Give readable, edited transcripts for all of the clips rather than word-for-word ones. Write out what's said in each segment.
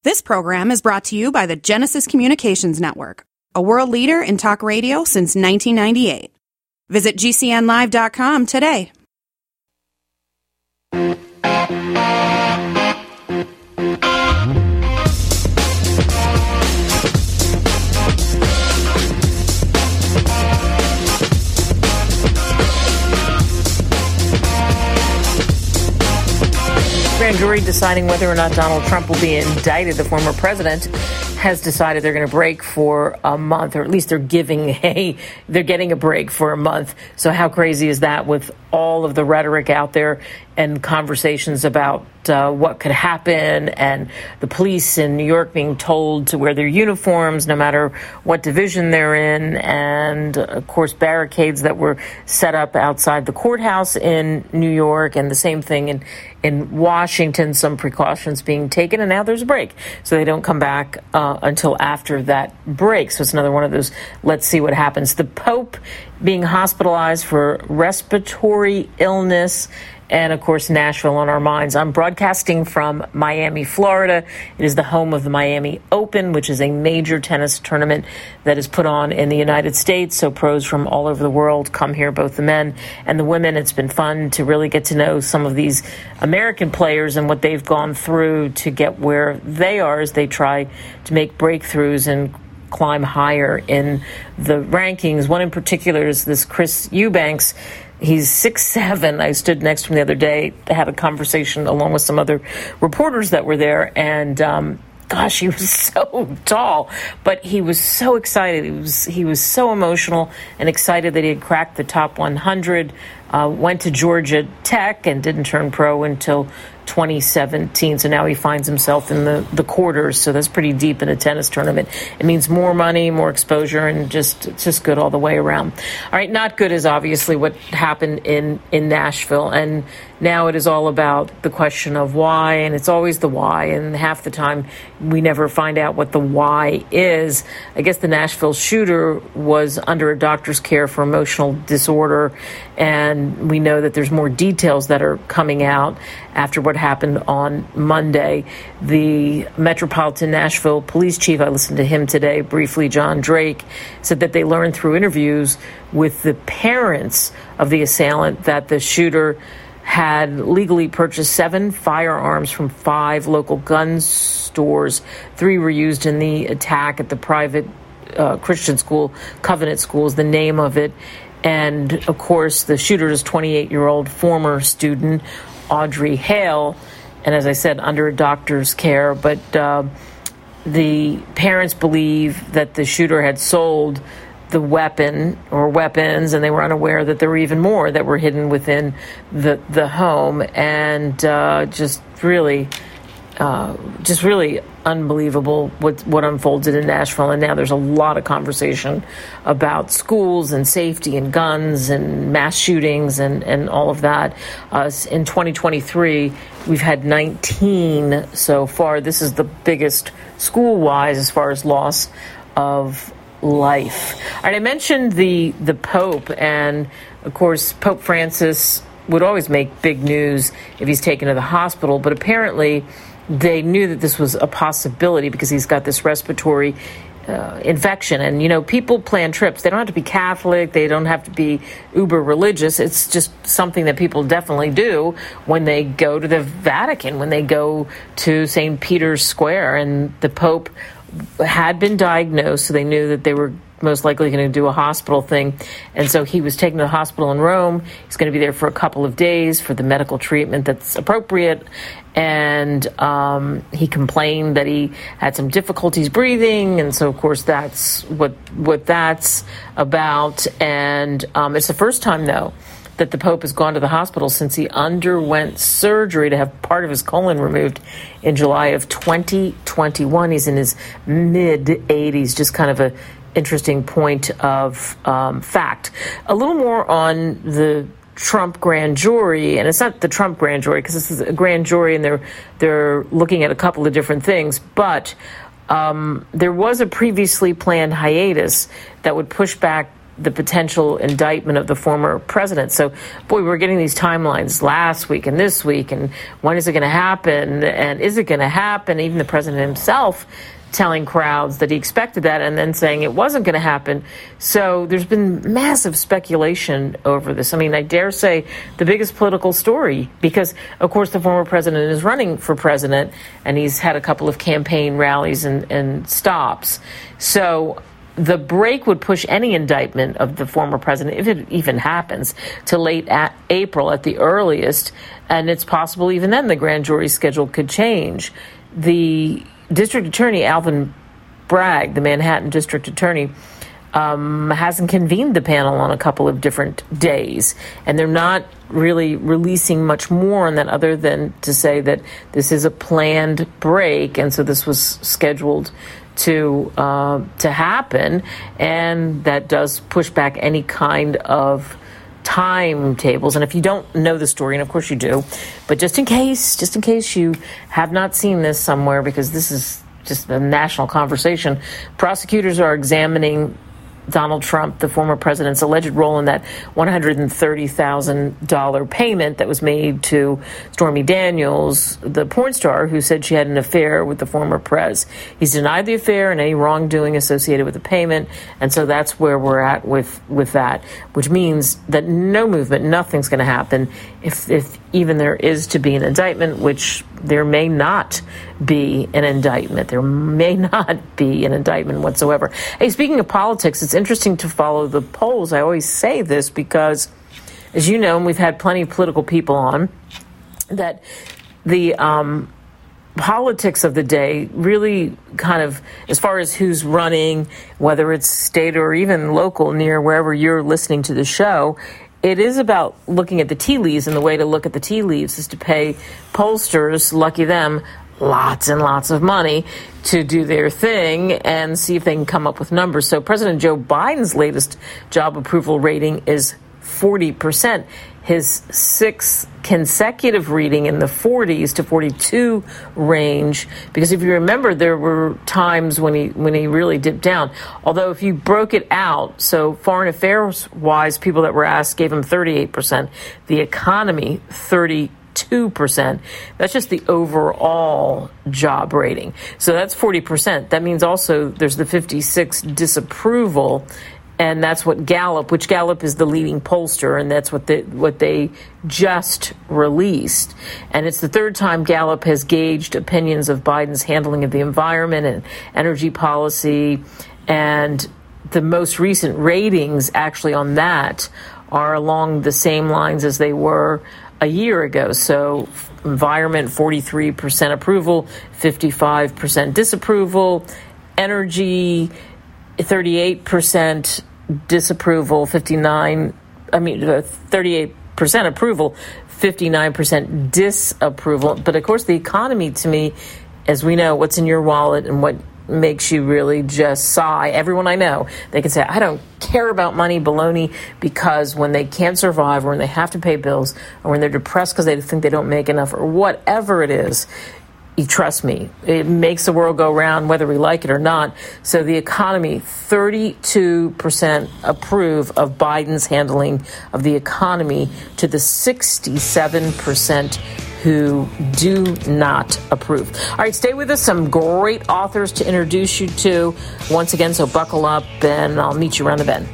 This program is brought to you by the Genesis Communications Network, a world leader in talk radio since 1998. Visit GCNlive.com today. Grand jury deciding whether or not Donald Trump will be indicted. The former president has decided they're going to break for a month, or at least they're getting a break for a month. So how crazy is that, with all of the rhetoric out there and conversations about what could happen, and the police in New York being told to wear their uniforms no matter what division they're in, and of course barricades that were set up outside the courthouse in New York, and the same thing in Washington, some precautions being taken, and now there's a break. So they don't come back until after that break. So it's another one of those, let's see what happens. The Pope being hospitalized for respiratory illness, and, of course, Nashville on our minds. I'm broadcasting from Miami, Florida. It is the home of the Miami Open, which is a major tennis tournament that is put on in the United States. So pros from all over the world come here, both the men and the women. It's been fun to really get to know some of these American players and what they've gone through to get where they are as they try to make breakthroughs and climb higher in the rankings. One in particular is this Chris Eubanks. He's 6'7". I stood next to him the other day, had a conversation along with some other reporters that were there, and gosh, he was so tall, but he was so excited. He was so emotional and excited that he had cracked the top 100. Went to Georgia Tech and didn't turn pro until 2017. So now he finds himself in the quarters. So that's pretty deep in a tennis tournament. It means more money, more exposure, and just good all the way around. All right, not good is obviously what happened in Nashville. And now it is all about the question of why, and it's always the why. And half the time we never find out what the why is. I guess the Nashville shooter was under a doctor's care for emotional disorder, and we know that there's more details that are coming out after what happened on Monday. The Metropolitan Nashville police chief, I listened to him today briefly, John Drake, said that they learned through interviews with the parents of the assailant that the shooter had legally purchased 7 firearms from 5 local gun stores. 3 were used in the attack at the private Christian school, Covenant School is the name of it. And, of course, the shooter is 28-year-old former student Audrey Hale, and as I said, under a doctor's care. But the parents believe that the shooter had sold the weapon or weapons, and they were unaware that there were even more that were hidden within the home, and just really unbelievable what unfolded in Nashville. And now there's a lot of conversation about schools and safety and guns and mass shootings and all of that. In 2023, we've had 19 so far. This is the biggest school-wise as far as loss of life. All right, I mentioned the Pope, and of course Pope Francis would always make big news if he's taken to the hospital, but apparently they knew that this was a possibility because he's got this respiratory infection. And, you know, people plan trips. They don't have to be Catholic. They don't have to be uber religious. It's just something that people definitely do when they go to the Vatican, when they go to St. Peter's Square. And the Pope had been diagnosed, so they knew that they were most likely going to do a hospital thing. And so he was taken to the hospital in Rome. He's going to be there for a couple of days for the medical treatment that's appropriate. And he complained that he had some difficulties breathing. And so, of course, that's what that's about. And it's the first time, though, that the Pope has gone to the hospital since he underwent surgery to have part of his colon removed in July of 2021. He's in his mid-80s, just kind of a interesting point of fact. A little more on the Trump grand jury, and it's not the Trump grand jury because this is a grand jury and they're looking at a couple of different things, but there was a previously planned hiatus that would push back the potential indictment of the former president. So, boy, we're getting these timelines last week and this week, and when is it going to happen, and is it going to happen? Even the president himself telling crowds that he expected that and then saying it wasn't going to happen. So there's been massive speculation over this. I mean, I dare say the biggest political story, because, of course, the former president is running for president, and he's had a couple of campaign rallies and stops. So the break would push any indictment of the former president, if it even happens, to late April at the earliest. And it's possible even then the grand jury schedule could change. The District Attorney Alvin Bragg, the Manhattan District Attorney, hasn't convened the panel on a couple of different days. And they're not really releasing much more on that other than to say that this is a planned break. And so this was scheduled to happen. And that does push back any kind of timetables. And if you don't know the story, and of course you do, but just in case you have not seen this somewhere, because this is just a national conversation, prosecutors are examining Donald Trump, the former president's alleged role in that $130,000 payment that was made to Stormy Daniels, the porn star who said she had an affair with the former prez. He's denied the affair and any wrongdoing associated with the payment, and so that's where we're at with that, which means that no movement, nothing's going to happen if even there is to be an indictment, which there may not be an indictment. There may not be an indictment whatsoever. Hey, speaking of politics, it's interesting to follow the polls. I always say this because, as you know, and we've had plenty of political people on, that the politics of the day really kind of, as far as who's running, whether it's state or even local near wherever you're listening to the show, it is about looking at the tea leaves, and the way to look at the tea leaves is to pay pollsters, lucky them, lots and lots of money to do their thing and see if they can come up with numbers. So President Joe Biden's latest job approval rating is 40%. His sixth consecutive reading in the 40s to 42 range, because if you remember, there were times when he really dipped down. Although if you broke it out, so foreign affairs wise, people that were asked gave him 38%, the economy 32%. That's just the overall job rating. So that's 40%. That means also there's the 56 disapproval. And that's what Gallup is the leading pollster, and that's what they just released. And it's the third time Gallup has gauged opinions of Biden's handling of the environment and energy policy. And the most recent ratings actually on that are along the same lines as they were a year ago. So environment, 43% approval, 55% disapproval. Energy, 38% disapproval, 38% approval, 59% disapproval. But of course, the economy, to me, as we know, what's in your wallet and what makes you really just sigh. Everyone I know, they can say, I don't care about money, baloney, because when they can't survive, or when they have to pay bills, or when they're depressed because they think they don't make enough, or whatever it is, you trust me, it makes the world go round whether we like it or not. So the economy, 32% approve of Biden's handling of the economy, to the 67% who do not approve. All right, stay with us. Some great authors to introduce you to once again, so buckle up and I'll meet you around the bend.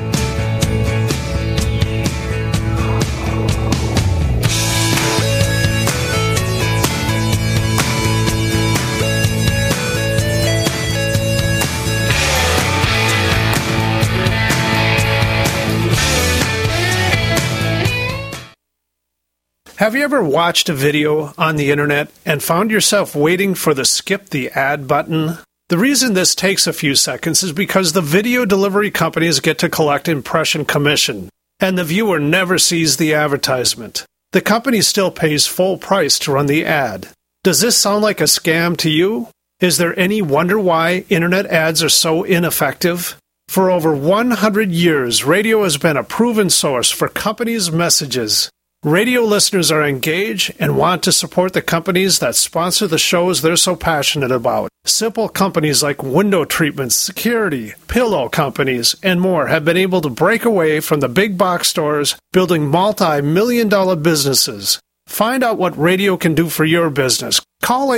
Have you ever watched a video on the internet and found yourself waiting for the skip the ad button? The reason this takes a few seconds is because the video delivery companies get to collect impression commission, and the viewer never sees the advertisement. The company still pays full price to run the ad. Does this sound like a scam to you? Is there any wonder why internet ads are so ineffective? For over 100 years, radio has been a proven source for companies' messages. Radio listeners are engaged and want to support the companies that sponsor the shows they're so passionate about. Simple companies like window treatments, security, pillow companies, and more have been able to break away from the big box stores, building multi-million-dollar businesses. Find out what radio can do for your business. Call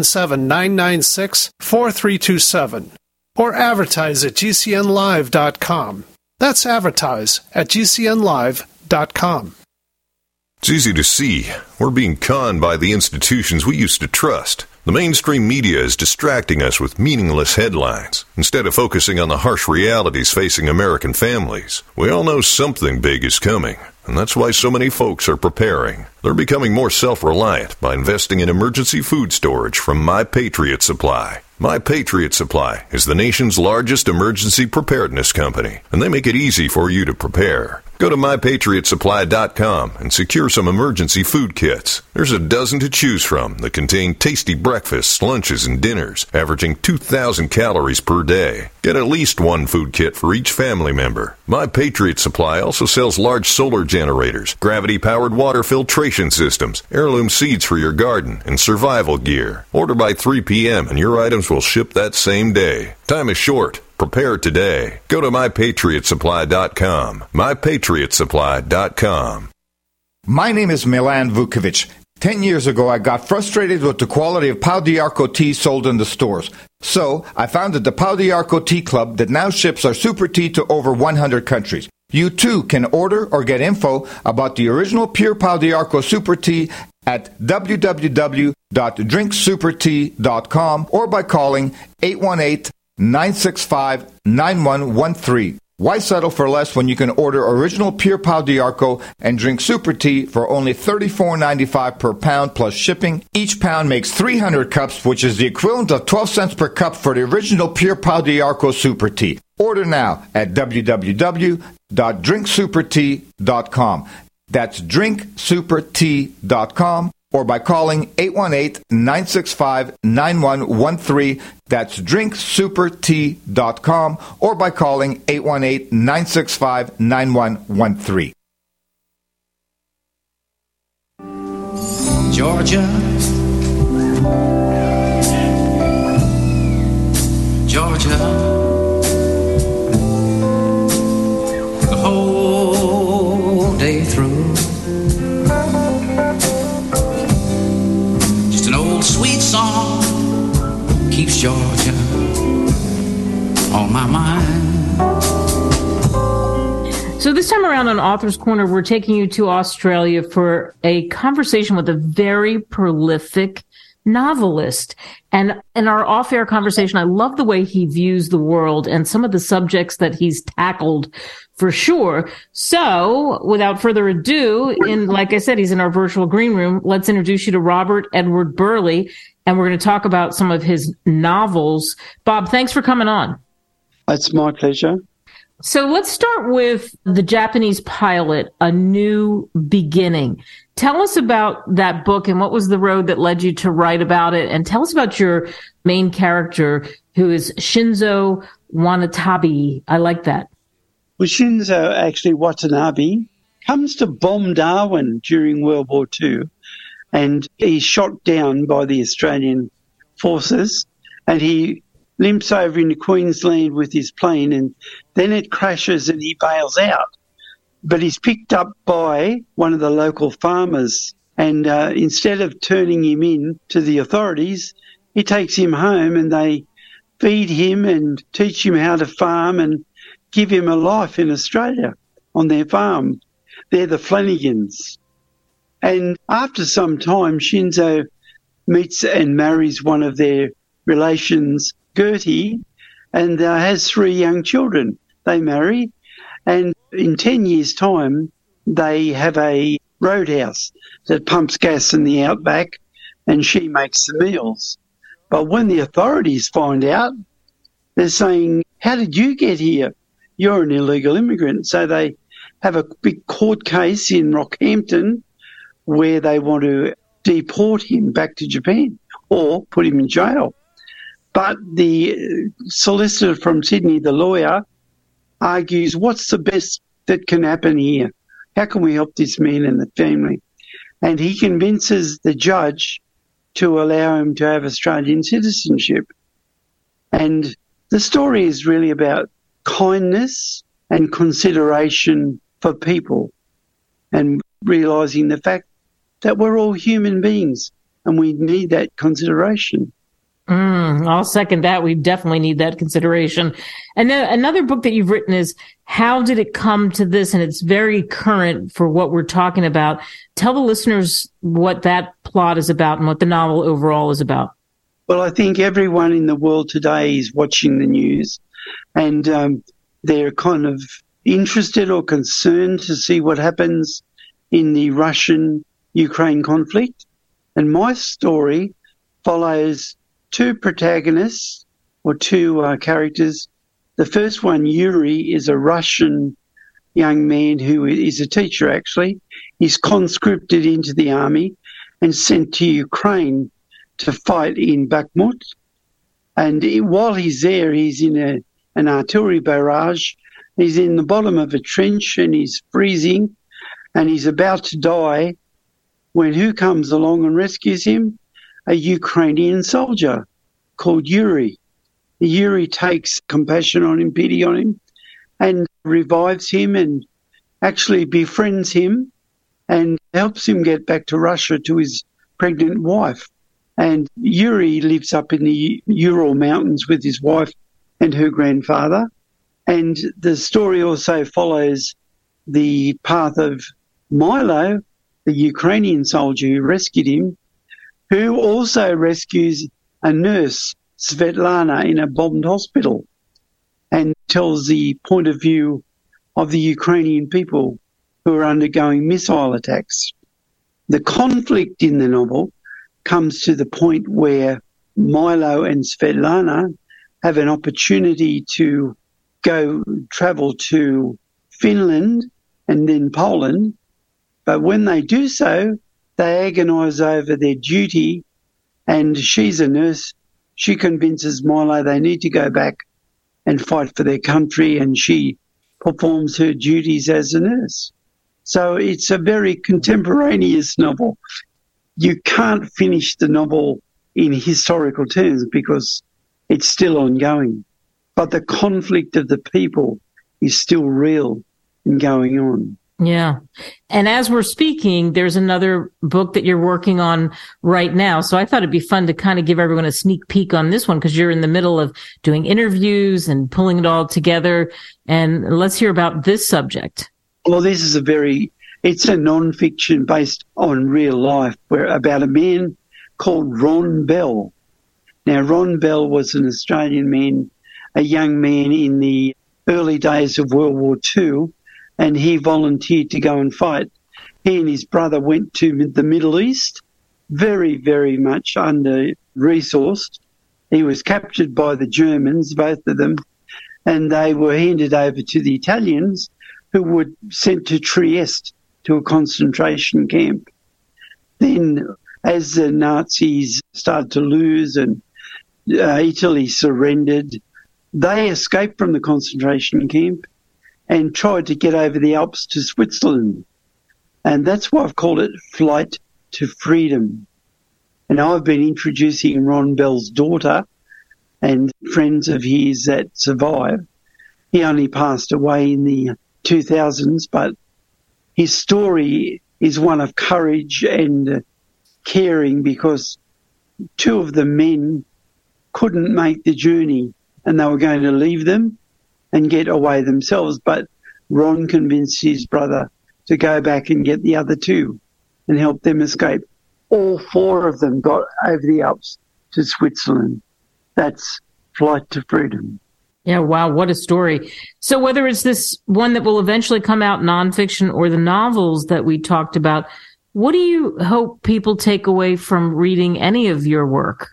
877-996-4327 or advertise at gcnlive.com. That's advertise at gcnlive.com. It's easy to see. We're being conned by the institutions we used to trust. The mainstream media is distracting us with meaningless headlines instead of focusing on the harsh realities facing American families. We all know something big is coming, and that's why so many folks are preparing. They're becoming more self-reliant by investing in emergency food storage from My Patriot Supply. My Patriot Supply is the nation's largest emergency preparedness company, and they make it easy for you to prepare. Go to MyPatriotSupply.com and secure some emergency food kits. There's a dozen to choose from that contain tasty breakfasts, lunches, and dinners, averaging 2,000 calories per day. Get at least one food kit for each family member. My Patriot Supply also sells large solar generators, gravity-powered water filtration systems, heirloom seeds for your garden, and survival gear. Order by 3 p.m. and your items will ship that same day. Time is short. Prepare today. Go to MyPatriotSupply.com. MyPatriotSupply.com. My name is Milan Vukovic. 10 years ago, I got frustrated with the quality of Pau d'Arco tea sold in the stores. So, I founded the Pau d'Arco Tea Club that now ships our super tea to over 100 countries. You too can order or get info about the original pure Pau d'Arco super tea at www.drinksupertea.com or by calling 818-965-9113. Why settle for less when you can order original pure Pau d'Arco and drink super tea for only $34.95 per pound plus shipping? Each pound makes 300 cups, which is the equivalent of 12 cents per cup for the original pure Pau d'Arco super tea. Order now at www.drinksupertea.com. That's drinksupertea.com. or by calling 818-965-9113. That's drinksupertea.com or by calling 818-965-9113. Georgia, Georgia, the whole day through. Sweet song keeps Georgia on my mind. So this time around on Author's Corner, we're taking you to Australia for a conversation with a very prolific novelist. And in our off-air conversation, I love the way he views the world and some of the subjects that he's tackled for sure. So without further ado, like I said, he's in our virtual green room. Let's introduce you to Robert Edward Burley, and we're going to talk about some of his novels. Bob, thanks for coming on. It's my pleasure. So let's start with the Japanese pilot, A New Beginning. Tell us about that book and what was the road that led you to write about it. And tell us about your main character, who is Shinzo Watanabe. I like that. Well, Shinzo, actually, Watanabe, comes to bomb Darwin during World War II, and he's shot down by the Australian forces, and he limps over into Queensland with his plane, and then it crashes and he bails out. But he's picked up by one of the local farmers, and instead of turning him in to the authorities, he takes him home and they feed him and teach him how to farm and give him a life in Australia on their farm. They're the Flanagans. And after some time, Shinzo meets and marries one of their relations, Gertie, and has 3 young children. They marry, and in 10 years' time, they have a roadhouse that pumps gas in the outback, and she makes the meals. But when the authorities find out, they're saying, "How did you get here? You're an illegal immigrant." So they have a big court case in Rockhampton where they want to deport him back to Japan or put him in jail. But the solicitor from Sydney, the lawyer, argues, what's the best that can happen here? how can we help this man and the family? And he convinces the judge to allow him to have Australian citizenship. And the story is really about kindness and consideration for people and realising the fact that we're all human beings and we need that consideration. I'll second that. We definitely need that consideration. And then another book that you've written is How Did It Come to This? And it's very current for what we're talking about. Tell the listeners what that plot is about and what the novel overall is about. Well, I think everyone in the world today is watching the news and they're kind of interested or concerned to see what happens in the Russian-Ukraine conflict. And my story follows two protagonists or two characters. The first one, Yuri, is a Russian young man who is a teacher, actually. He's conscripted into the army and sent to Ukraine to fight in Bakhmut. And while he's there, he's in an artillery barrage. He's in the bottom of a trench and he's freezing and he's about to die when who comes along and rescues him? A Ukrainian soldier called Yuri. Yuri takes compassion on him, pity on him, and revives him and actually befriends him and helps him get back to Russia to his pregnant wife. And Yuri lives up in the Ural Mountains with his wife and her grandfather. And the story also follows the path of Milo, the Ukrainian soldier who rescued him, who also rescues a nurse, Svetlana, in a bombed hospital and tells the point of view of the Ukrainian people who are undergoing missile attacks. The conflict in the novel comes to the point where Milo and Svetlana have an opportunity to travel to Finland and then Poland. But when they do so, they agonise over their duty, and she's a nurse. She convinces Milo they need to go back and fight for their country, and she performs her duties as a nurse. So it's a very contemporaneous novel. You can't finish the novel in historical terms because it's still ongoing. But the conflict of the people is still real and going on. Yeah. And as we're speaking, there's another book that you're working on right now. So I thought it'd be fun to kind of give everyone a sneak peek on this one because you're in the middle of doing interviews and pulling it all together. And let's hear about this subject. Well, this is it's a non-fiction based on real life about a man called Ron Bell. Now, Ron Bell was an Australian man, a young man in the early days of World War II, and he volunteered to go and fight. He and his brother went to the Middle East, very, very much under-resourced. He was captured by the Germans, both of them, and they were handed over to the Italians, who were sent to Trieste, to a concentration camp. Then, as the Nazis started to lose and Italy surrendered, they escaped from the concentration camp and tried to get over the Alps to Switzerland. And that's why I've called it Flight to Freedom. And I've been introducing Ron Bell's daughter and friends of his that survived. He only passed away in the 2000s, but his story is one of courage and caring because two of the men couldn't make the journey and they were going to leave them and get away themselves. But Ron convinced his brother to go back and get the other two and help them escape. All four of them got over the Alps to Switzerland. That's Flight to Freedom. Yeah, wow, what a story. So whether it's this one that will eventually come out nonfiction or the novels that we talked about, what do you hope people take away from reading any of your work?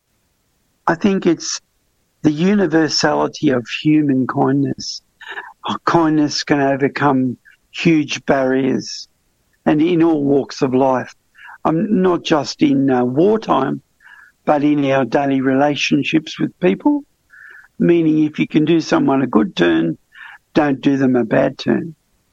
I think it's the universality of human kindness. Kindness can overcome huge barriers and in all walks of life. Not just in wartime, but in our daily relationships with people. Meaning if you can do someone a good turn, don't do them a bad turn.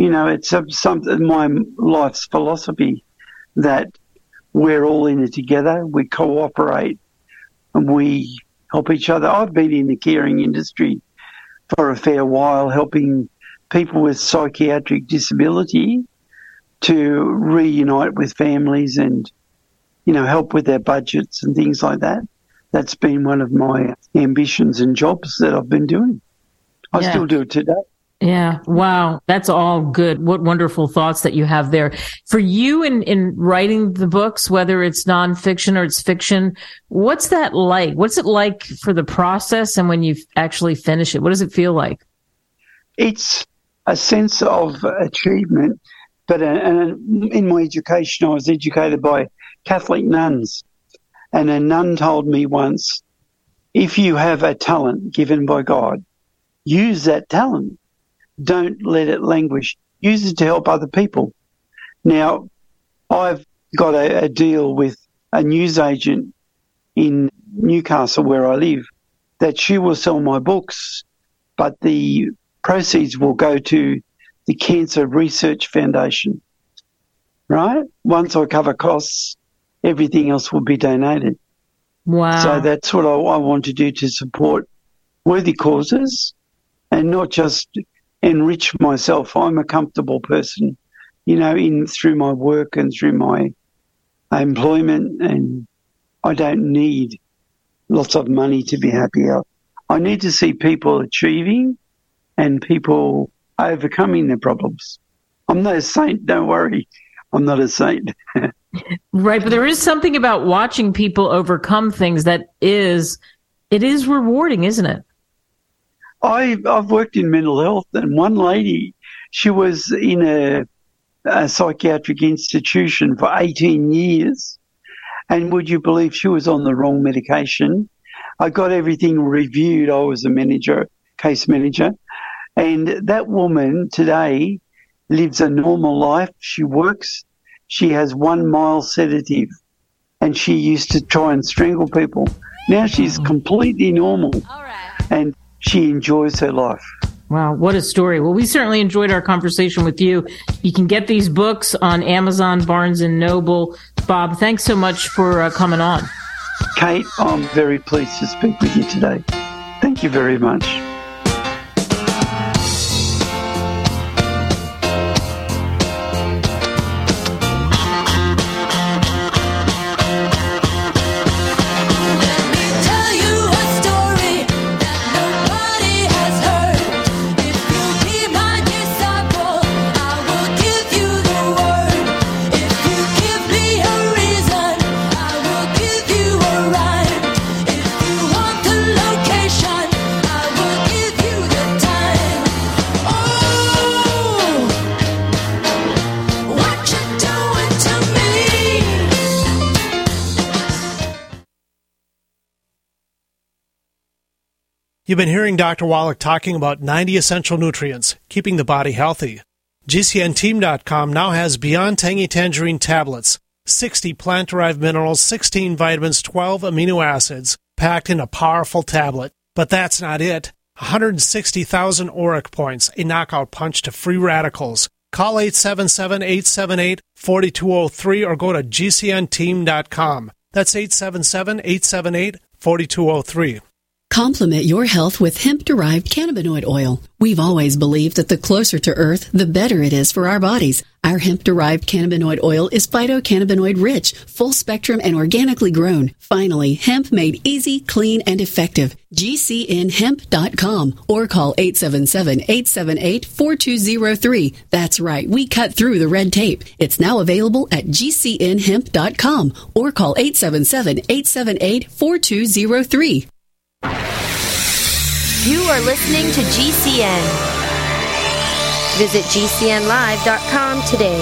it's something, my life's philosophy, that we're all in it together, we cooperate, and we help each other. I've been in the caring industry for a fair while, helping people with psychiatric disability to reunite with families and, help with their budgets and things like that. That's been one of my ambitions and jobs that I've been doing. I still do it today. Yeah. Wow. That's all good. What wonderful thoughts that you have there. For you in writing the books, whether it's nonfiction or it's fiction, what's that like? What's it like for the process and when you actually finish it? What does it feel like? It's a sense of achievement. But in my education, I was educated by Catholic nuns. And a nun told me once, if you have a talent given by God, use that talent. Don't let it languish. Use it to help other people. Now, I've got a deal with a newsagent in Newcastle where I live that she will sell my books, but the proceeds will go to the Cancer Research Foundation, right? Once I cover costs, everything else will be donated. Wow. So that's what I want to do to support worthy causes and not just enrich myself. I'm a comfortable person, through my work and through my employment, and I don't need lots of money to be happy. I need to see people achieving and people overcoming their problems. I'm not a saint, don't worry. I'm not a saint. Right, but there is something about watching people overcome things it is rewarding, isn't it? I've worked in mental health, and one lady, she was in a psychiatric institution for 18 years, and would you believe she was on the wrong medication? I got everything reviewed. I was a case manager, and that woman today lives a normal life. She works. She has 1 mile sedative, and she used to try and strangle people. Now she's completely normal, and she enjoys her life. Wow, what a story. Well, we certainly enjoyed our conversation with you. You can get these books on Amazon, Barnes & Noble. Bob, thanks so much for coming on. Kate, I'm very pleased to speak with you today. Thank you very much. You've been hearing Dr. Wallach talking about 90 essential nutrients, keeping the body healthy. GCNteam.com now has Beyond Tangy Tangerine tablets, 60 plant-derived minerals, 16 vitamins, 12 amino acids, packed in a powerful tablet. But that's not it. 160,000 ORAC points, a knockout punch to free radicals. Call 877-878-4203 or go to GCNteam.com. That's 877-878-4203. Complement your health with hemp-derived cannabinoid oil. We've always believed that the closer to Earth, the better it is for our bodies. Our hemp-derived cannabinoid oil is phytocannabinoid-rich, full-spectrum, and organically grown. Finally, hemp made easy, clean, and effective. GCNhemp.com or call 877-878-4203. That's right, we cut through the red tape. It's now available at GCNhemp.com or call 877-878-4203. You are listening to GCN. Visit GCNlive.com today.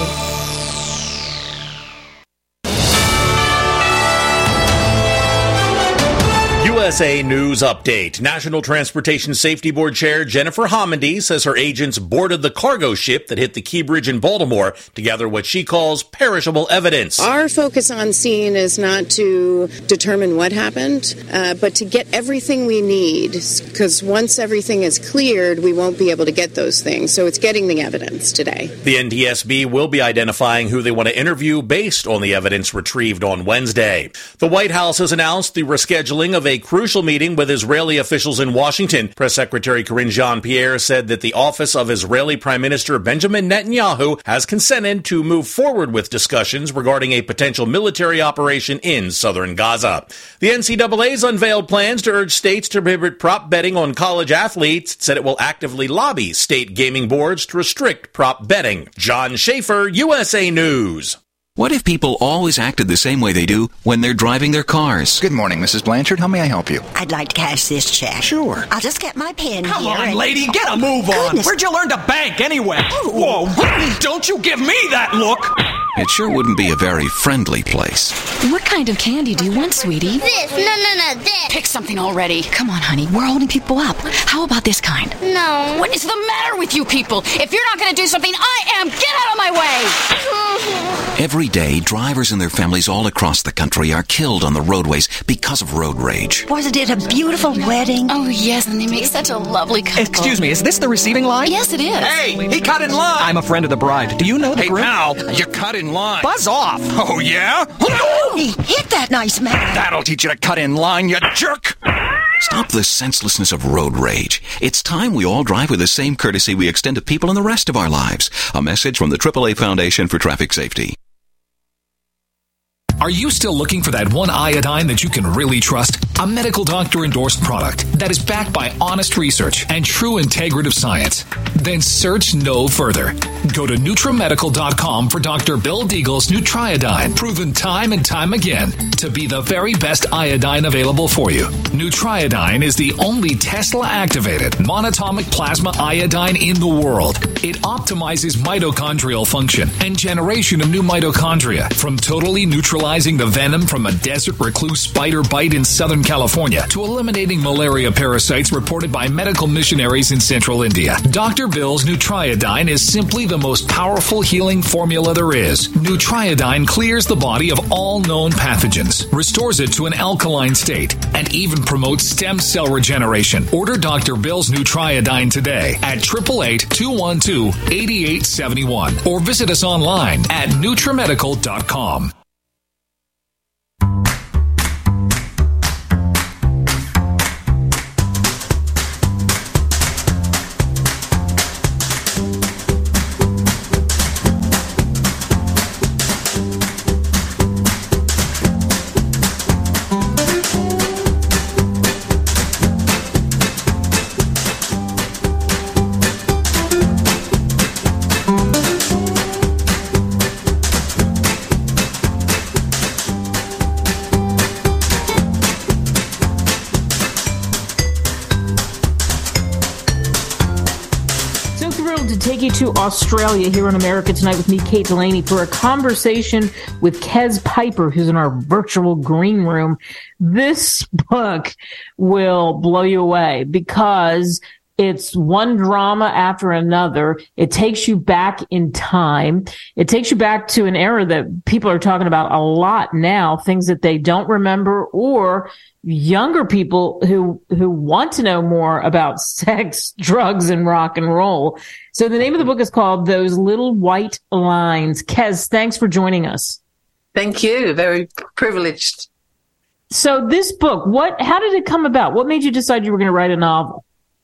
USA News Update. National Transportation Safety Board Chair Jennifer Homendy says her agents boarded the cargo ship that hit the Key Bridge in Baltimore to gather what she calls perishable evidence. Our focus on scene is not to determine what happened, but to get everything we need, because once everything is cleared, we won't be able to get those things. So it's getting the evidence today. The NTSB will be identifying who they want to interview based on the evidence retrieved on Wednesday. The White House has announced the rescheduling of a crucial meeting with Israeli officials in Washington. Press Secretary Karine Jean-Pierre said that the office of Israeli Prime Minister Benjamin Netanyahu has consented to move forward with discussions regarding a potential military operation in southern Gaza. The NCAA's unveiled plans to urge states to prohibit prop betting on college athletes. It said it will actively lobby state gaming boards to restrict prop betting. John Schaefer, USA News. What if people always acted the same way they do when they're driving their cars? Good morning, Mrs. Blanchard. How may I help you? I'd like to cash this check. Sure. I'll just get my pen Come here. on, lady, get a move on. Goodness. Where'd you learn to bank anyway? Ooh. Whoa, don't you give me that look. It sure wouldn't be a very friendly place. What kind of candy do you want, sweetie? This. No, this. Pick something already. Come on, honey. We're holding people up. How about this kind? No. What is the matter with you people? If you're not going to do something, I am. Get out of my way. Every day, drivers and their families all across the country are killed on the roadways because of road rage. Wasn't it a beautiful wedding? Oh, yes, and they make such a lovely couple. Excuse me, is this the receiving line? Yes, it is. Hey, he cut in line. I'm a friend of the bride. Do you know the group? Hey, pal, you cut in line. Buzz off. Oh, yeah? He hit that nice man. That'll teach you to cut in line, you jerk. Stop the senselessness of road rage. It's time we all drive with the same courtesy we extend to people in the rest of our lives. A message from the AAA Foundation for Traffic Safety. Are you still looking for that one iodine that you can really trust? A medical doctor endorsed product that is backed by honest research and true integrative science? Then search no further. Go to NutriMedical.com for Dr. Bill Deagle's Nutriodine, proven time and time again to be the very best iodine available for you. Nutriodine is the only Tesla-activated monatomic plasma iodine in the world. It optimizes mitochondrial function and generation of new mitochondria from totally neutralizing the venom from a desert recluse spider bite in Southern California to eliminating malaria parasites reported by medical missionaries in central India. Dr. Bill's Nutriodine is simply the most powerful healing formula there is. Nutriodine clears the body of all known pathogens, restores it to an alkaline state, and even promotes stem cell regeneration. Order Dr. Bill's Nutriodine today at 888-212-8871 or visit us online at NutriMedical.com. To Australia here on America Tonight with me, Kate Delaney, for a conversation with Kez Piper, who's in our virtual green room. This book will blow you away because it's one drama after another. It takes you back in time. It takes you back to an era that people are talking about a lot now, things that they don't remember, or younger people who want to know more about sex, drugs, and rock and roll. So the name of the book is called Those Little White Lines. Kez, thanks for joining us. Thank you. Very privileged. So this book, how did it come about? What made you decide you were going to write a novel?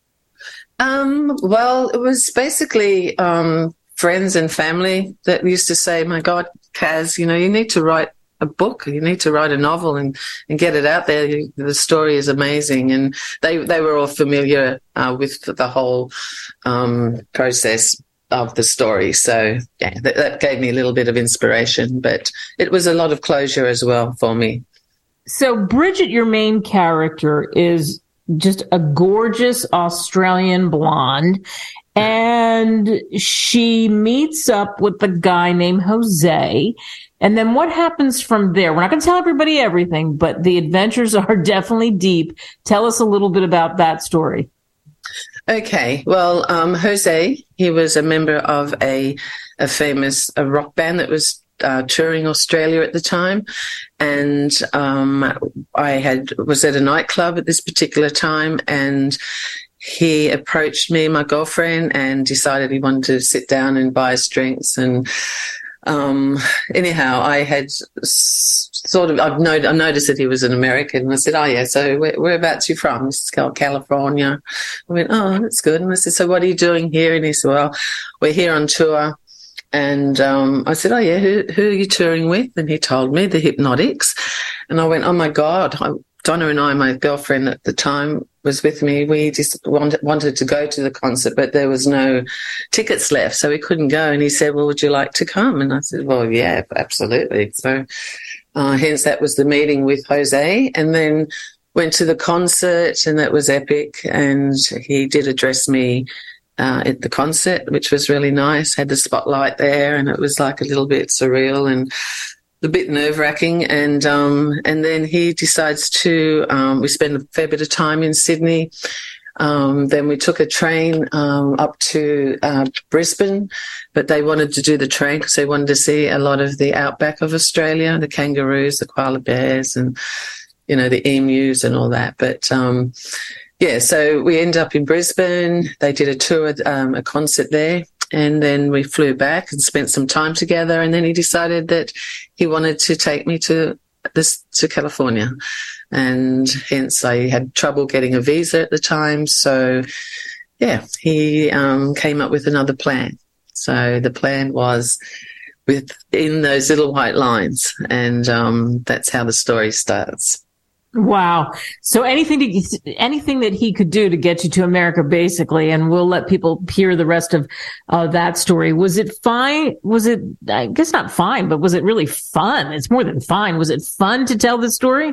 Well, it was basically friends and family that used to say, my God, Kaz, you need to write a book. You need to write a novel and get it out there. The story is amazing. And they were all familiar with the whole process of the story. So, yeah, that gave me a little bit of inspiration. But it was a lot of closure as well for me. So Bridget, your main character, is just a gorgeous Australian blonde. And she meets up with a guy named Jose. And then what happens from there? We're not going to tell everybody everything, but the adventures are definitely deep. Tell us a little bit about that story. Okay. Well, Jose, he was a member of a famous rock band that was touring Australia at the time. And I was at a nightclub at this particular time, and he approached me, my girlfriend, and decided he wanted to sit down and buy us drinks. And anyhow, I had I noticed that he was an American, and I said, "Oh yeah, so whereabouts you from?" This is California. I went, "Oh, that's good." And I said, "So what are you doing here?" And he said, "Well, we're here on tour." And I said, "Oh yeah, who are you touring with?" And he told me, the Hypnotics. And I went, "Oh my God." Donna and I, my girlfriend at the time, was with me. We just wanted to go to the concert, but there was no tickets left, so we couldn't go. And he said, "Well, would you like to come?" And I said, "Well, yeah, absolutely." So hence that was the meeting with Jose, and then went to the concert, and that was epic. And he did address me at the concert, which was really nice. Had the spotlight there, and it was like a little bit surreal and a bit nerve-wracking. And then he decides to, we spent a fair bit of time in Sydney. Then we took a train up to Brisbane, but they wanted to do the train because they wanted to see a lot of the outback of Australia, the kangaroos, the koala bears, and, the emus and all that. But, so we ended up in Brisbane. They did a tour, a concert there. And then we flew back and spent some time together. And then he decided that he wanted to take me to California. And hence I had trouble getting a visa at the time. So, he came up with another plan. So the plan was within those little white lines. And that's how the story starts. Wow. So anything that he could do to get you to America, basically, and we'll let people hear the rest of that story. Was it fine? Was it, I guess not fine, but was it really fun? It's more than fine. Was it fun to tell the story?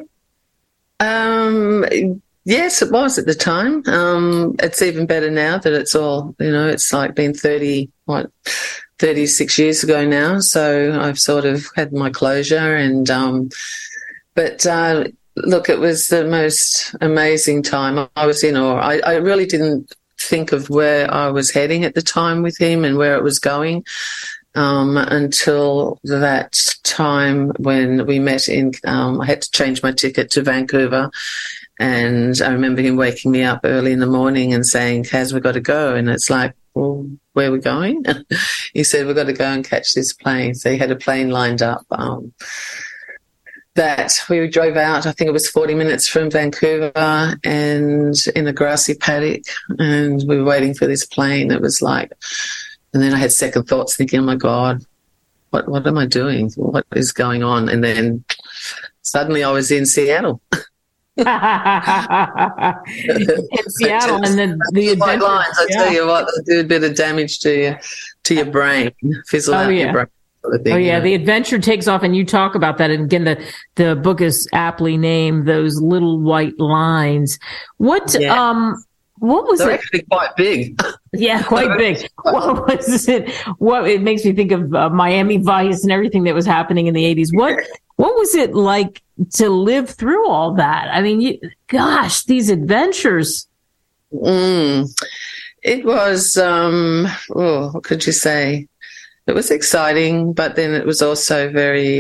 Yes, it was at the time. It's even better now that it's all, it's like been 36 years ago now. So I've sort of had my closure look, it was the most amazing time. I was in awe. I really didn't think of where I was heading at the time with him and where it was going until that time when we met I had to change my ticket to Vancouver. And I remember him waking me up early in the morning and saying, "Kaz, we've got to go." And it's like, "Well, where are we going?" He said, "We've got to go and catch this plane." So he had a plane lined up. That we drove out, I think it was 40 minutes from Vancouver, and in a grassy paddock, and we were waiting for this plane. It was like, and then I had second thoughts thinking, "Oh my God, what am I doing? What is going on?" And then suddenly I was in Seattle. In Seattle, and then the white lines, I tell you what, they do a bit of damage to your brain, fizzle out your brain. The adventure takes off, and you talk about that. And again, the book is aptly named "Those Little White Lines." What was They're it? actually quite big. Yeah, quite big. What was it? It makes me think of Miami Vice and everything that was happening in the 80s. What was it like to live through all that? I mean, these adventures. It was, what could you say? It was exciting, but then it was also very,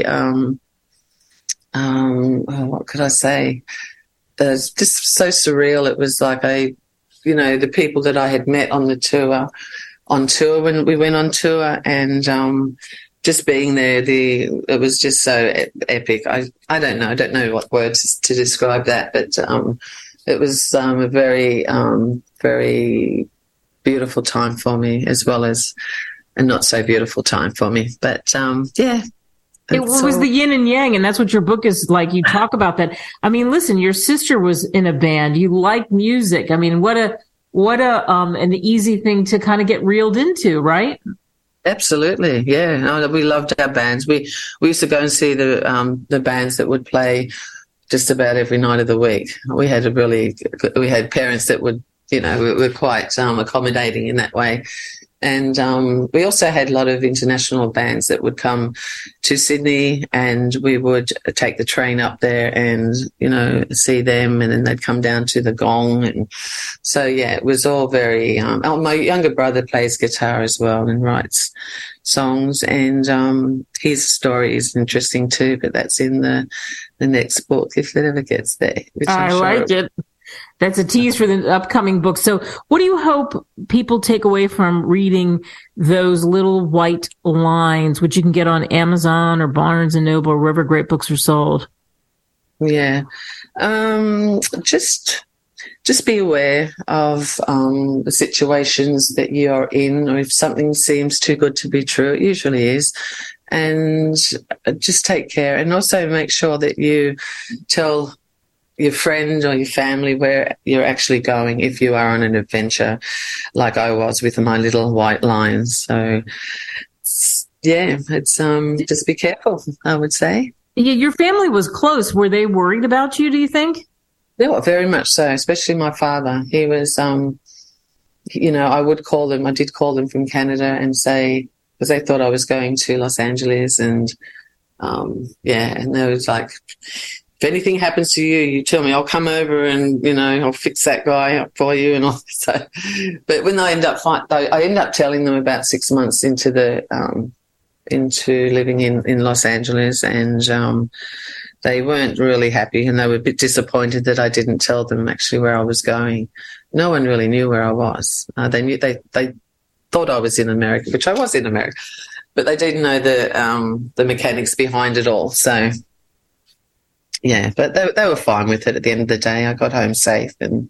what could I say? Just so surreal. It was like the people that I had met on tour when we went on tour, and just being there, it was just so epic. I don't know what words to describe that, but it was a very, very beautiful time for me, as well as a not so beautiful time for me. But it was the yin and yang, and that's what your book is like. You talk about that. I mean, listen, your sister was in a band. You like music. I mean, what an easy thing to kind of get reeled into, right? Absolutely, yeah. We loved our bands. We used to go and see the bands that would play just about every night of the week. We had parents that would, were quite accommodating in that way. And we also had a lot of international bands that would come to Sydney, and we would take the train up there and, see them, and then they'd come down to the Gong. And so, yeah, it was all very... my younger brother plays guitar as well and writes songs, and his story is interesting too, but that's in the next book, if it ever gets there. I like it. That's a tease for the upcoming book. So what do you hope people take away from reading those little white lines, which you can get on Amazon or Barnes & Noble or wherever great books are sold? Yeah. Just be aware of the situations that you're in, or if something seems too good to be true, it usually is. And just take care. And also make sure that you tell your friend or your family where you're actually going if you are on an adventure like I was with my little white lines. So, yeah, it's just be careful, I would say. Yeah, your family was close. Were they worried about you, do you think? Yeah, very much so, especially my father. He was, I would call them. I did call them from Canada and say, because they thought I was going to Los Angeles, and, and they was like, if anything happens to you, you tell me, I'll come over and, I'll fix that guy up for you and all. So, but when I ended up telling them about 6 months into living in Los Angeles, and they weren't really happy, and they were a bit disappointed that I didn't tell them actually where I was going. No one really knew where I was. They thought I was in America, which I was in America, but they didn't know the mechanics behind it all. So, yeah, but they were fine with it at the end of the day. I got home safe, and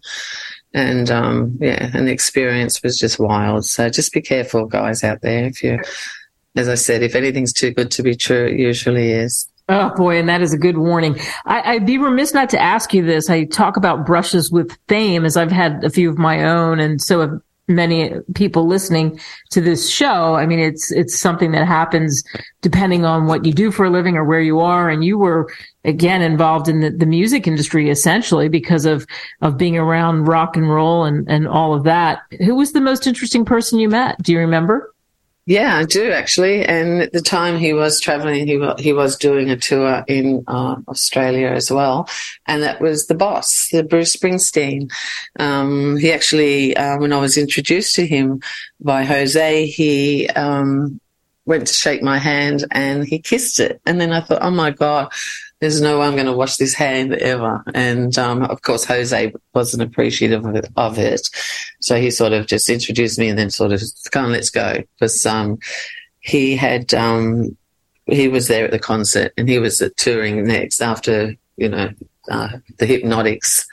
the experience was just wild. So just be careful, guys, out there. As I said, if anything's too good to be true, it usually is. Oh, boy, and that is a good warning. I'd be remiss not to ask you this. I talk about brushes with fame, as I've had a few of my own, and so have many people listening to this show. I mean, it's something that happens depending on what you do for a living or where you are. And you were, again, involved in the music industry, essentially, because of being around rock and roll and all of that. Who was the most interesting person you met? Do you remember? Yeah, I do, actually. And at the time he was traveling, he was doing a tour in Australia as well. And that was the boss, the Bruce Springsteen. He actually, when I was introduced to him by Jose, he went to shake my hand and he kissed it. And then I thought, oh, my God, there's no way I'm going to wash this hand ever. And, of course, Jose wasn't appreciative of it. So he sort of just introduced me and then sort of, come on, let's go. Because he was there at the concert and he was touring next after, the Hypnotics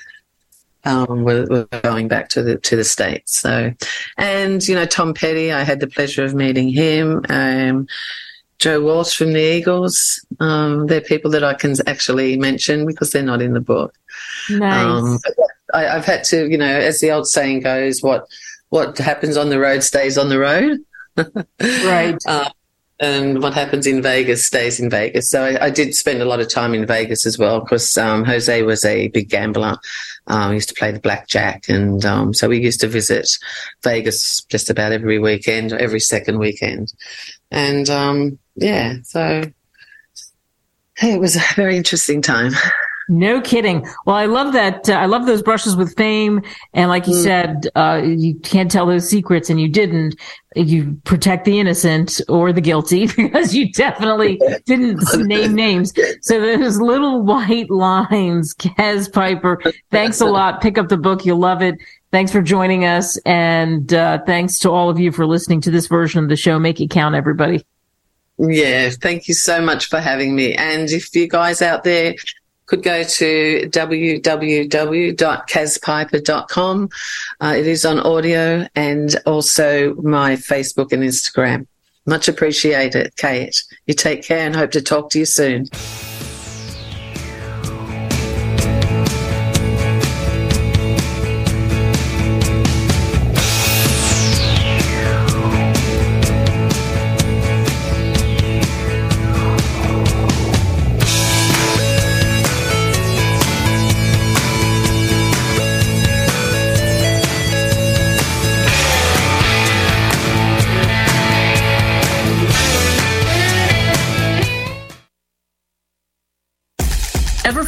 were going back to the States. So, and, Tom Petty, I had the pleasure of meeting him. Joe Walsh from the Eagles. They're people that I can actually mention because they're not in the book. Nice. I've had to, as the old saying goes, what happens on the road stays on the road. Right. And what happens in Vegas stays in Vegas. So I did spend a lot of time in Vegas as well because Jose was a big gambler. He used to play the blackjack. And so we used to visit Vegas just about every weekend, or every second weekend. And, so it was a very interesting time. No kidding. Well, I love that. I love those brushes with fame. And like you said, you can't tell those secrets, and you didn't. You protect the innocent or the guilty because you definitely didn't name names. So those little white lines, Kez Piper, thanks a lot. Pick up the book. You'll love it. Thanks for joining us. And thanks to all of you for listening to this version of the show. Make it count, everybody. Yeah, thank you so much for having me. And if you guys out there could go to www.kazpiper.com. It is on audio, and also my Facebook and Instagram. Much appreciated, Kate. You take care and hope to talk to you soon.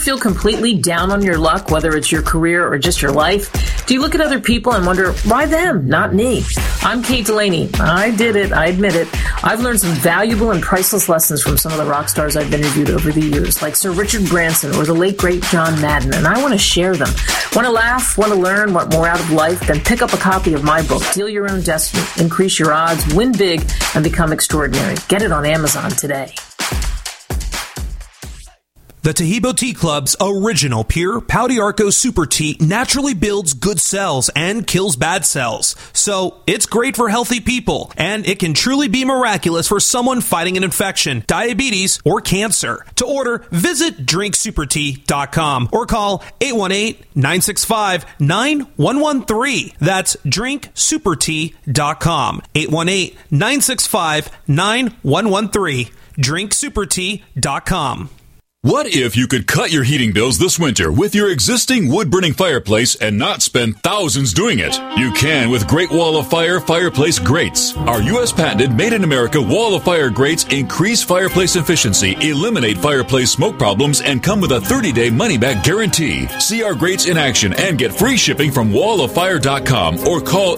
feel completely down on your luck, whether it's your career or just your life? Do you look at other people and wonder, why them, not me? I'm Kate Delaney. I did it. I admit it. I've learned some valuable and priceless lessons from some of the rock stars I've interviewed over the years, like Sir Richard Branson or the late, great John Madden, and I want to share them. Want to laugh? Want to learn? Want more out of life? Then pick up a copy of my book, Deal Your Own Destiny, Increase Your Odds, Win Big, and Become Extraordinary. Get it on Amazon today. The Tahibo Tea Club's original pure Pau d'Arco Super Tea naturally builds good cells and kills bad cells. So it's great for healthy people, and it can truly be miraculous for someone fighting an infection, diabetes, or cancer. To order, visit drinksupertea.com or call 818-965-9113. That's drinksupertea.com. 818-965-9113. drinksupertea.com. What if you could cut your heating bills this winter with your existing wood-burning fireplace and not spend thousands doing it? You can with Great Wall of Fire fireplace grates. Our U.S. patented made-in-America Wall of Fire grates increase fireplace efficiency, eliminate fireplace smoke problems, and come with a 30-day money-back guarantee. See our grates in action and get free shipping from walloffire.com or call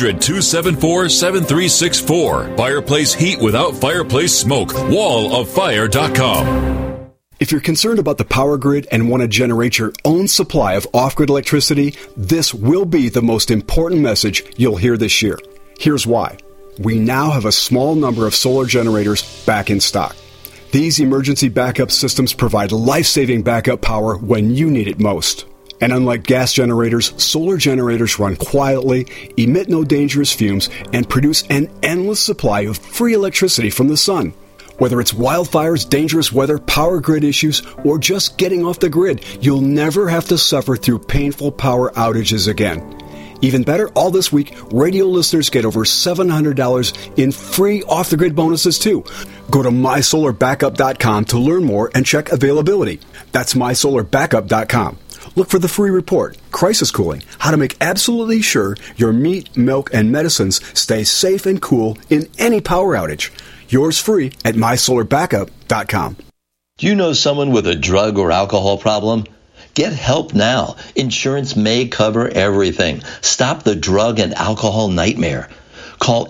800-274-7364. Fireplace heat without fireplace smoke. walloffire.com. If you're concerned about the power grid and want to generate your own supply of off-grid electricity, this will be the most important message you'll hear this year. Here's why. We now have a small number of solar generators back in stock. These emergency backup systems provide life-saving backup power when you need it most. And unlike gas generators, solar generators run quietly, emit no dangerous fumes, and produce an endless supply of free electricity from the sun. Whether it's wildfires, dangerous weather, power grid issues, or just getting off the grid, you'll never have to suffer through painful power outages again. Even better, all this week, radio listeners get over $700 in free off-the-grid bonuses, too. Go to mysolarbackup.com to learn more and check availability. That's mysolarbackup.com. Look for the free report, Crisis Cooling, how to make absolutely sure your meat, milk, and medicines stay safe and cool in any power outage. Yours free at mysolarbackup.com. Do you know someone with a drug or alcohol problem? Get help now. Insurance may cover everything. Stop the drug and alcohol nightmare. Call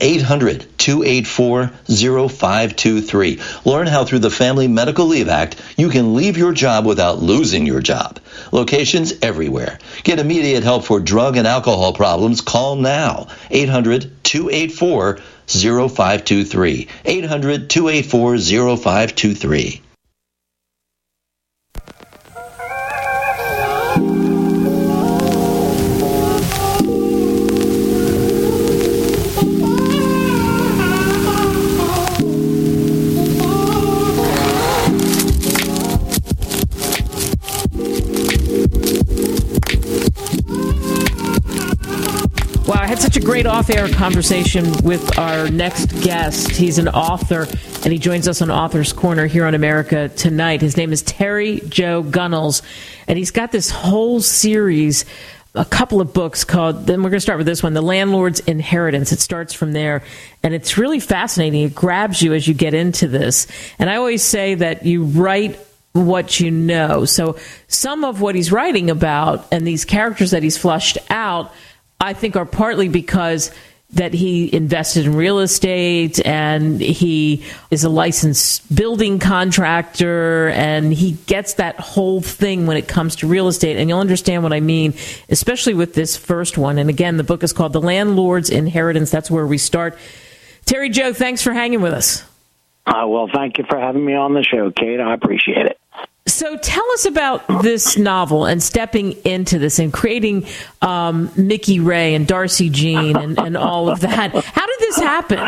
800-284-0523. Learn how through the Family Medical Leave Act you can leave your job without losing your job. Locations everywhere. Get immediate help for drug and alcohol problems. Call now. 800-284-0523. 800-284-0523. Wow, I had such a great off-air conversation with our next guest. He's an author, and he joins us on Author's Corner here on America Tonight. His name is Terry Joe Gunnels, and he's got this whole series, a couple of books called, then we're going to start with this one, The Landlord's Inheritance. It starts from there, and it's really fascinating. It grabs you as you get into this. And I always say that you write what you know. So some of what he's writing about and these characters that he's flushed out, I think are partly because that he invested in real estate and he is a licensed building contractor and he gets that whole thing when it comes to real estate. And you'll understand what I mean, especially with this first one. And again, the book is called The Landlord's Inheritance. That's where we start. Terry Joe, thanks for hanging with us. Well, thank you for having me on the show, Kate. I appreciate it. So tell us about this novel and stepping into this and creating Mickey Ray and Darcy Jean and all of that. How did this happen?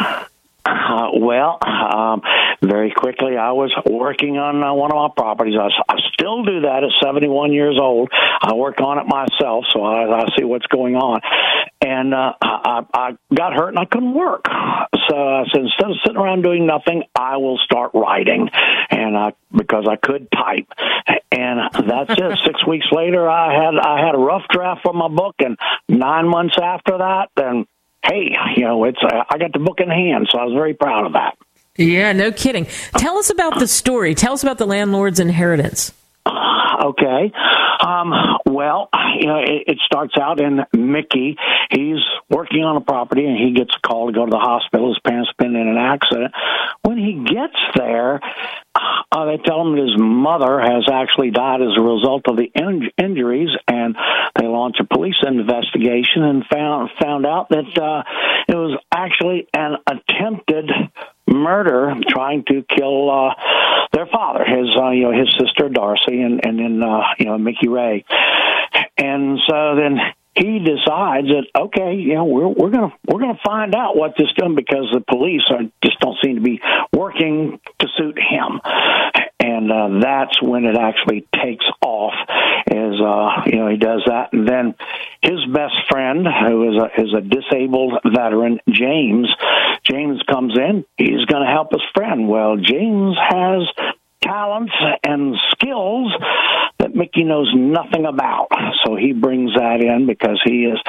Very quickly, I was working on one of my properties. I still do that at 71 years old. I work on it myself, so I see what's going on. And I got hurt and I couldn't work. So I said, instead of sitting around doing nothing, I will start writing. And because I could type. And that's it. 6 weeks later, I had a rough draft for my book. And 9 months after that, then, hey, I got the book in hand. So I was very proud of that. Yeah, no kidding. Tell us about the story. Tell us about The Landlord's Inheritance. Okay. Well, it starts out in Mickey. He's working on a property, and he gets a call to go to the hospital. His parents have been in an accident. When he gets there, they tell him that his mother has actually died as a result of the injuries, and they launch a police investigation and found out that it was actually an attempted murder, trying to kill their father, his sister Darcy, and then Mickey Ray. And so then he decides that, okay, we're gonna find out what this is doing, because the police just don't seem to be working to suit him. And that's when it actually takes off, he does that. And then his best friend, who is a disabled veteran, James comes in. He's going to help his friend. Well, James has talents and skills that Mickey knows nothing about. So he brings that in because he is,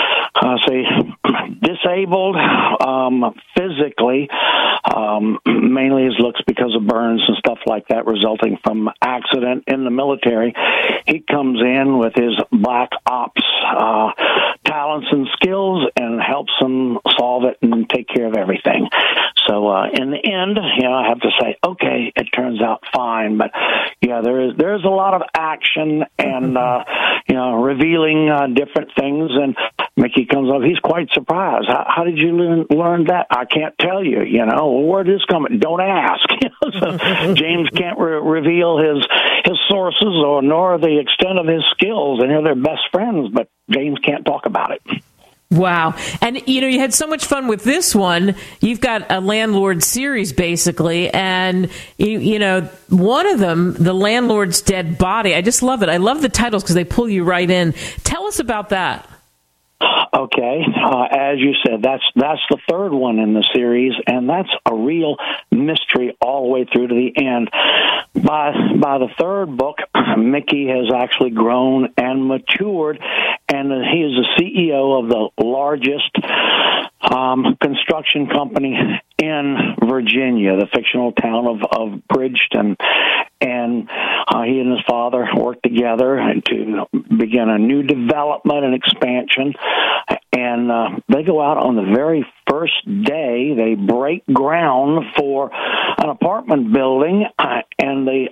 disabled physically, mainly his looks because of burns and stuff like that resulting from accident in the military. He comes in with his black ops talents and skills and helps them solve it and take care of everything. So in the end, I have to say, okay, it turns out fine. But yeah, there's a lot of action and revealing different things. And Mickey comes up. He's quite surprised. How did you learn that? I can't tell you. Where did this come? Don't ask. So James can't reveal his sources nor the extent of his skills. And they're best friends, but James can't talk about it. Wow. And, you had so much fun with this one. You've got a landlord series, basically. And, one of them, The Landlord's Dead Body. I just love it. I love the titles because they pull you right in. Tell us about that. Okay, as you said, that's the third one in the series, and that's a real mystery all the way through to the end. By the third book, Mickey has actually grown and matured, and he is the CEO of the largest construction company in Virginia, the fictional town of Bridgeton. And he and his father worked together to begin a new development and expansion. And they go out on the very first day. They break ground for an apartment building, and the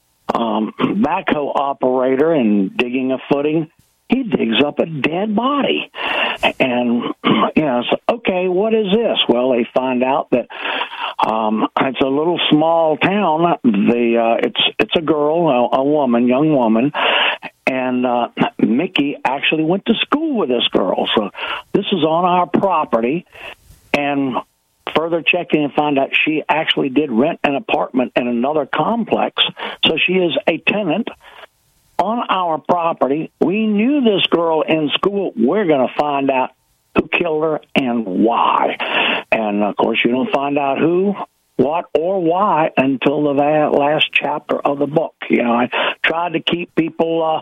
backhoe operator, in digging a footing, he digs up a dead body. And, so, okay, what is this? Well, they find out that it's a little small town. It's a girl, young woman, and Mickey actually went to school with this girl. So this is on our property, and further checking and find out she actually did rent an apartment in another complex. So she is a tenant on our property. We knew this girl in school. We're going to find out who killed her and why. And, of course, you don't find out who, what, or why until the last chapter of the book. I tried to keep people,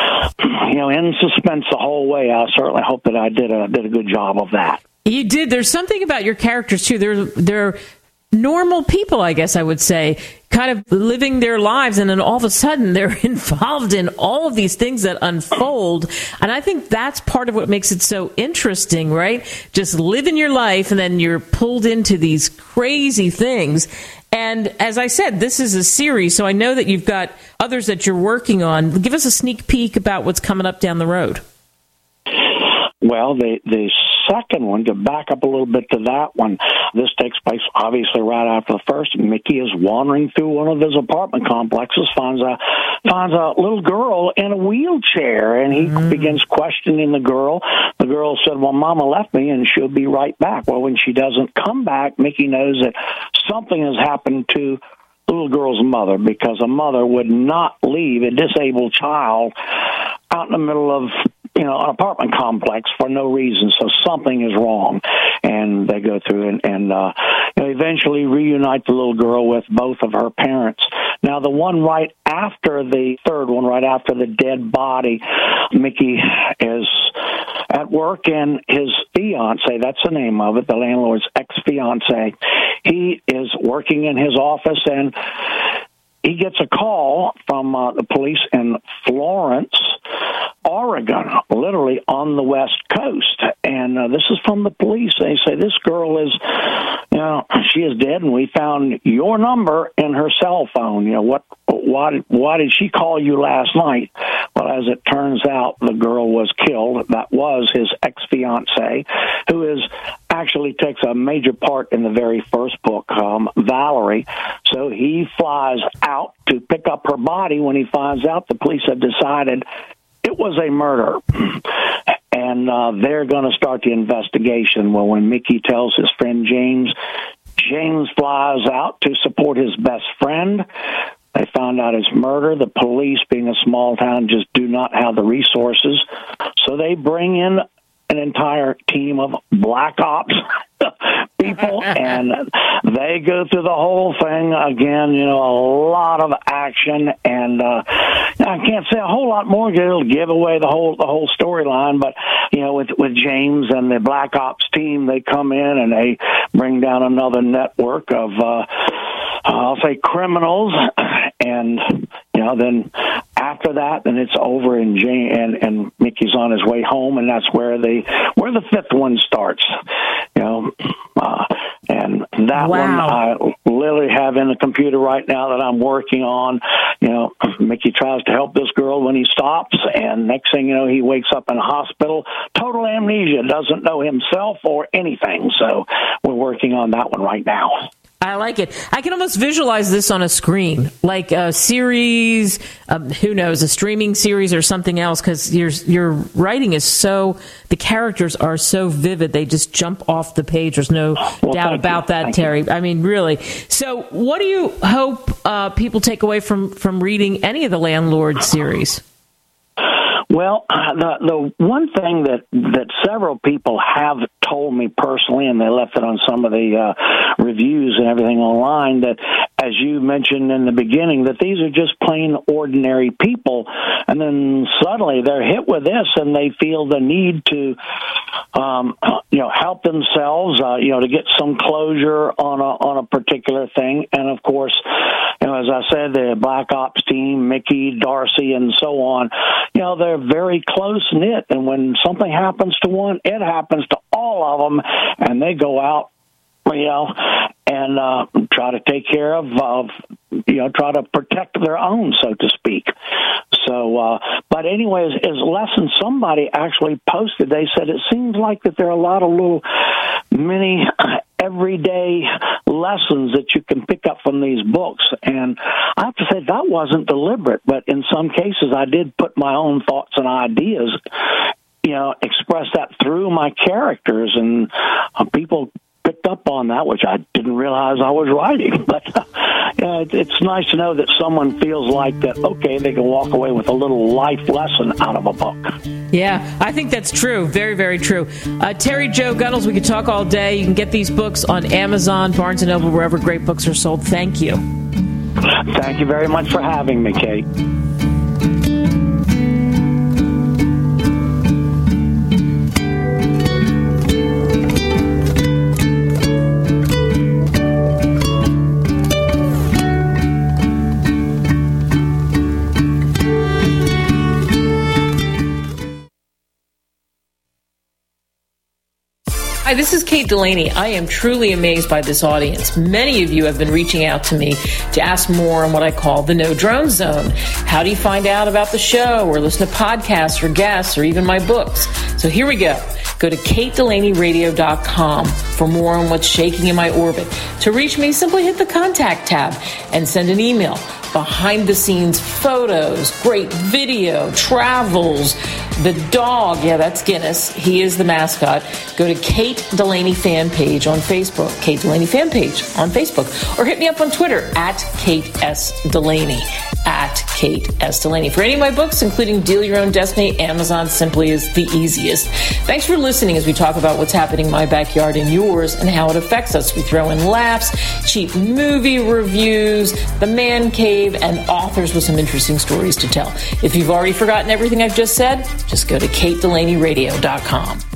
in suspense the whole way. I certainly hope that I did a good job of that. You did. There's something about your characters, too. They're normal people, I guess I would say, kind of living their lives, and then all of a sudden they're involved in all of these things that unfold. And I think that's part of what makes it so interesting, right? Just living your life, and then you're pulled into these crazy things. And as I said, this is a series, so I know that you've got others that you're working on. Give us a sneak peek about what's coming up down the road. Well, the second one, to back up a little bit to that one, this takes place obviously right after the first. Mickey is wandering through one of his apartment complexes, finds a little girl in a wheelchair, and he begins questioning the girl. The girl said, well, Mama left me, and she'll be right back. Well, when she doesn't come back, Mickey knows that something has happened to the little girl's mother, because a mother would not leave a disabled child out in the middle of an apartment complex for no reason. So something is wrong. And they go through and eventually reunite the little girl with both of her parents. Now, the one right after the third one, right after the dead body, Mickey is at work, and his fiance, that's the name of it, the landlord's ex-fiance, he is working in his office, and he gets a call from the police in Florence, Oregon, literally on the West Coast. And this is from the police. They say, this girl is, she is dead, and we found your number in her cell phone. Why did she call you last night? Well, as it turns out, the girl was killed. That was his ex-fiancée, who actually takes a major part in the very first book, Valerie. So he flies out to pick up her body when he finds out the police have decided it was a murder. And they're going to start the investigation. Well, when Mickey tells his friend James flies out to support his best friend. They found out it's murder. The police, being a small town, just do not have the resources. So they bring in an entire team of black ops people, and they go through the whole thing again. A lot of action, and I can't say a whole lot more. It'll give away the whole storyline. But with James and the black ops team, they come in and they bring down another network of I'll say criminals, and then after that, then it's over, and Mickey's on his way home, and that's where the fifth one starts. And that one I literally have in the computer right now that I'm working on. Mickey tries to help this girl when he stops, and next thing you know, he wakes up in a hospital, total amnesia, doesn't know himself or anything. So we're working on that one right now. I like it. I can almost visualize this on a screen, like a series, who knows, a streaming series or something else, because your writing is the characters are so vivid, they just jump off the page. There's no doubt about that, Terry. I mean, really. So what do you hope people take away from reading any of the Landlord series? Well, the one thing that several people have told me personally, and they left it on some of the reviews and everything online, that, as you mentioned in the beginning, that these are just plain ordinary people, and then suddenly they're hit with this, and they feel the need to, help themselves, to get some closure on a particular thing. And of course, as I said, the Black Ops team, Mickey, Darcy, and so on, they're very close-knit, and when something happens to one, it happens to all of them, and they go out, and try to take care of, try to protect their own, so to speak. So, but anyways, as lesson somebody actually posted, they said it seems like that there are a lot of little mini everyday lessons that you can pick up from these books. And I have to say that wasn't deliberate, but in some cases I did put my own thoughts and ideas, express that through my characters, and people picked up on that, which I didn't realize I was writing. But it's nice to know that someone feels like that, okay, they can walk away with a little life lesson out of a book. Yeah, I think that's true. Very, very true. Terry Joe Gunnels, we could talk all day. You can get these books on Amazon, Barnes & Noble, wherever great books are sold. Thank you. Thank you very much for having me, Kate. Hi, this is Kate Delaney. I am truly amazed by this audience. Many of you have been reaching out to me to ask more on what I call the No Drone Zone. How do you find out about the show, or listen to podcasts or guests, or even my books? So here we go. Go to KateDelaneyRadio.com for more on what's shaking in my orbit. To reach me, simply hit the contact tab and send an email. Behind-the-scenes photos, great video, travels, the dog, yeah, that's Guinness. He is the mascot. Go to Kate Delaney fan page on Facebook, Kate Delaney fan page on Facebook, or hit me up on Twitter at Kate S. Delaney, at Kate S. Delaney. For any of my books, including Deal Your Own Destiny, Amazon simply is the easiest. Thanks for listening as we talk about what's happening in my backyard and yours and how it affects us. We throw in laughs, cheap movie reviews, the man cave, and authors with some interesting stories to tell. If you've already forgotten everything I've just said, just go to KateDelaneyRadio.com.